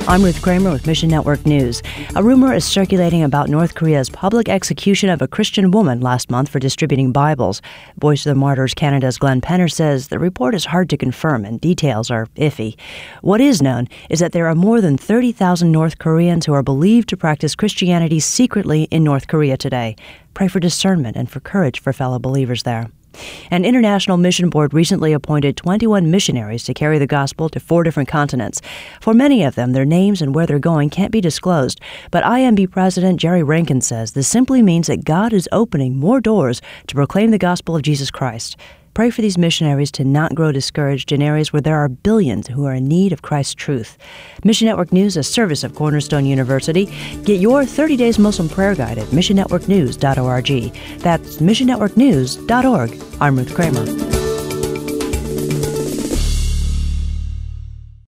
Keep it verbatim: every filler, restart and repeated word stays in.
I'm Ruth Kramer with Mission Network News. A rumor is circulating about North Korea's public execution of a Christian woman last month for distributing Bibles. Voice of the Martyrs Canada's Glenn Penner says the report is hard to confirm and details are iffy. What is known is that there are more than thirty thousand North Koreans who are believed to practice Christianity secretly in North Korea today. Pray for discernment and for courage for fellow believers there. An international mission board recently appointed twenty-one missionaries to carry the gospel to four different continents. For many of them, their names and where they're going can't be disclosed, but I M B President Jerry Rankin says this simply means that God is opening more doors to proclaim the gospel of Jesus Christ. Pray for these missionaries to not grow discouraged in areas where there are billions who are in need of Christ's truth. Mission Network News, a service of Cornerstone University. Get your thirty days Muslim prayer guide at mission network news dot org. That's mission network news dot org. I'm Ruth Kramer.